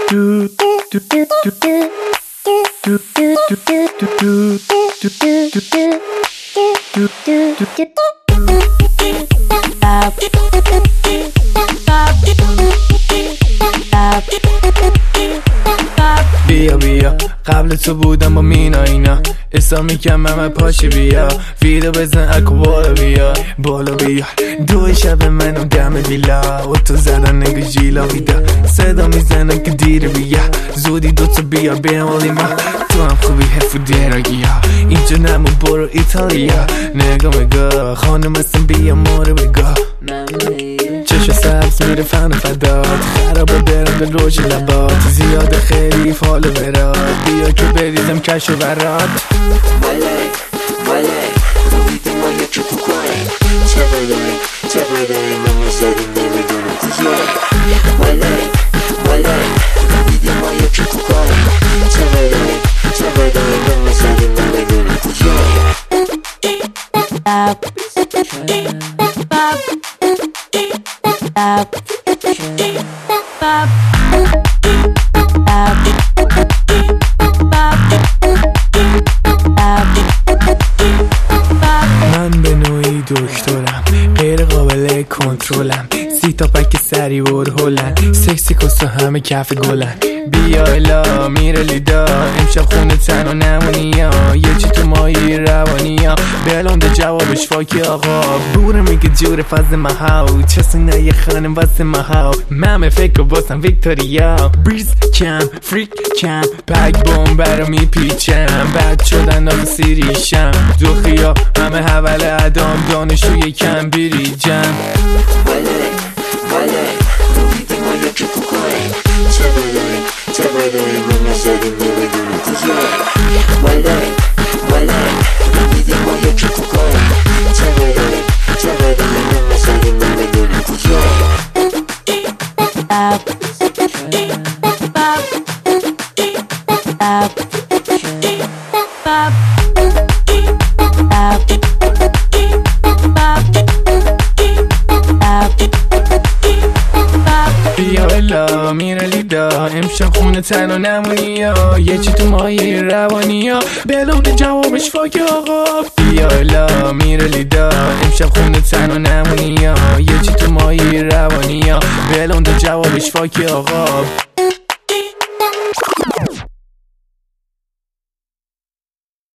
بیا بیا قبل تو بودم با مینا اینا اسا میکن من پاشی بیا ویدو بزن اکو بالا بیا دو شب منو دم ویلا و تو زدن نگه جیلا ویدا صدا میزنن که دیر بیا زودی دوتا بیا بیمالی ما تو هم خوبی حرف و درگی ها اینجا نمون برو ایتالیا نگاه خانم هستم بیا مورو بگاه چشم سبز میره فن فدات خرابه برم به روش لبات زیاده خیلی فالو برات بیا که بریزم کش و برات ولی رویده ما یکی تو کنه تبردایی من نزدیم نمیدونم کجای ولی رویده ما یکی تو کنه تبردایی من نزدیم نمیدونم کجای من به نوعی دکترم غیر قابل کنترلم 30 تا پک سری ورهولن سکسی کسو همه کف گلن بیا الا میره لیدا امشب خونه تنها نمونی ها یه چی تو مایی روانی ها بلنده جوابش فاکی آقا بوره میگه جور فاز محاو چسون یه خانم واسه محاو ممه فکر باسم ویکتوریا بریز کم فریک کم پک بوم برا میپیچم بد شدن آخه سیریشم دو خیا همه حول ادام دانشوی کم بریجم ولی رویده ما یکی تو کنه تبردایی من نزدیم نمیدونم کجای ولی رویده ما یکی تو کنه تبردایی من نزدیم نمیدونم کجای بیا الا میره لیدا امشب خونه تنها نمونی ها یه چی تو مایی روانی ها بلونده جوابش فاک آقا بیا الا میره لیدا امشب خونه تنها نمونی ها یه چی تو مایی روانی ها بلونده جوابش فاک آقا